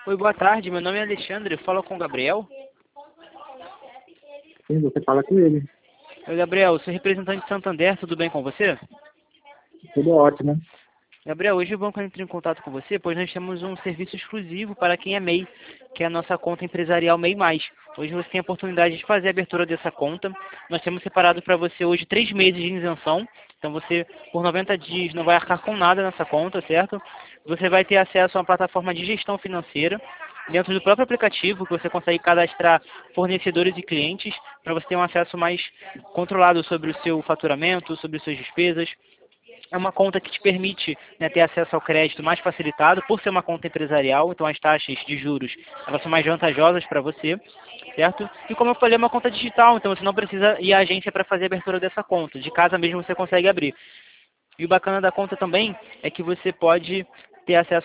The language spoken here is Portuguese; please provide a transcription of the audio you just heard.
Oi, boa tarde. Meu nome é Alexandre. Eu falo com o Gabriel. Sim, você fala com ele. Oi, Gabriel. Sou representante de Santander. Tudo bem com você? Tudo ótimo. Gabriel, hoje é bom que eu entre em contato com você, pois nós temos um serviço exclusivo para quem é MEI, que é a nossa conta empresarial MEI+. Hoje você tem a oportunidade de fazer a abertura dessa conta. Nós temos separado para você hoje 3 meses de isenção. Então você, por 90 dias, não vai arcar com nada nessa conta, certo? Você vai ter acesso a uma plataforma de gestão financeira, dentro do próprio aplicativo, que você consegue cadastrar fornecedores e clientes, para você ter um acesso mais controlado sobre o seu faturamento, sobre suas despesas. É uma conta que te permite, né, ter acesso ao crédito mais facilitado, por ser uma conta empresarial, então as taxas de juros elas são mais vantajosas para você, certo? E como eu falei, é uma conta digital, então você não precisa ir à agência para fazer a abertura dessa conta. De casa mesmo você consegue abrir. E o bacana da conta também é que você pode ter acesso